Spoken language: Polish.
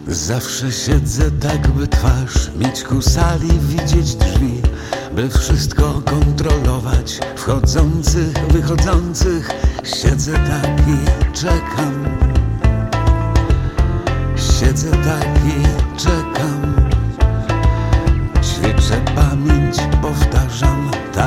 Zawsze siedzę tak, by twarz mieć ku sali, widzieć drzwi, by wszystko kontrolować, wchodzących, wychodzących. Siedzę tak i czekam. Siedzę tak i czekam.